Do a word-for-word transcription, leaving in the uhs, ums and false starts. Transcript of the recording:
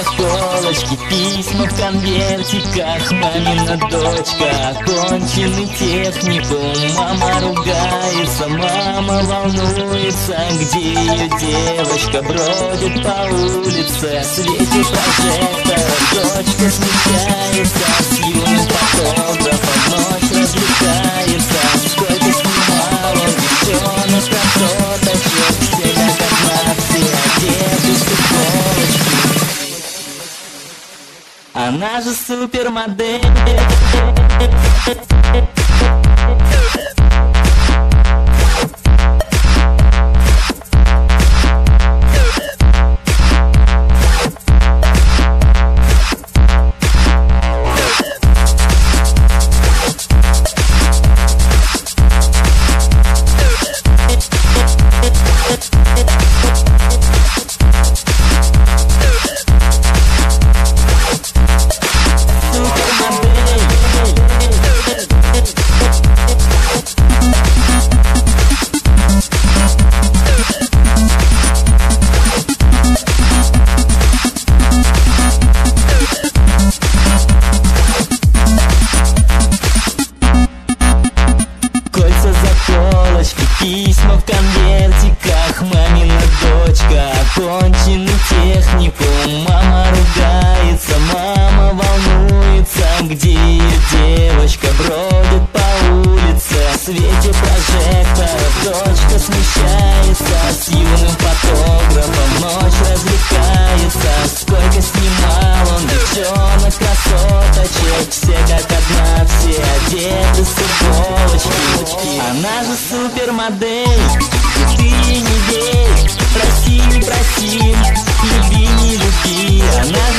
заколочки, письма в конвертиках. Мамина дочка, оконченный техникум. Мама ругается, мама волнуется, где ее девочка бродит по улице. В свете прожектора дочка смущается, с юным фотографом ночь развлекается. Сколько снимал он девчонок, красоточек, все как одна, все одеты в футболочки. Она же супермодель. Письма в конвертиках, мамина дочка, оконченный техникум. Мама ругается, мама волнуется, где ее девочка бродит по улице. В свете прожекторов дочка смущается, с юным фотографом ночь развлекается. Сколько снимал он девчонок, красоточек, все как одна, все одеты с футболочки. Она же супермодель, ты ей не верь, проси, не проси, люби, не люби. Она